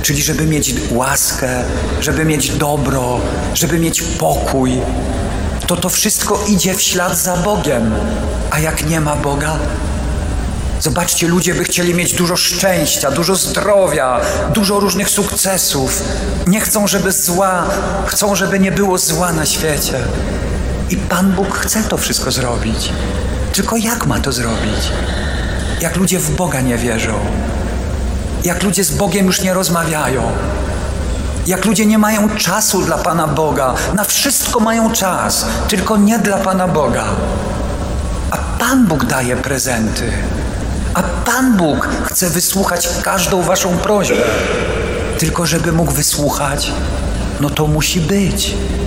czyli żeby mieć łaskę, żeby mieć dobro, żeby mieć pokój, to wszystko idzie w ślad za Bogiem. A jak nie ma Boga? Zobaczcie, ludzie by chcieli mieć dużo szczęścia, dużo zdrowia, dużo różnych sukcesów. Nie chcą, żeby zła, chcą, żeby nie było zła na świecie. I Pan Bóg chce to wszystko zrobić. Tylko jak ma to zrobić? Jak ludzie w Boga nie wierzą. Jak ludzie z Bogiem już nie rozmawiają. Jak ludzie nie mają czasu dla Pana Boga. Na wszystko mają czas, tylko nie dla Pana Boga. A Pan Bóg daje prezenty. A Pan Bóg chce wysłuchać każdą waszą prośbę. Tylko żeby mógł wysłuchać, to musi być.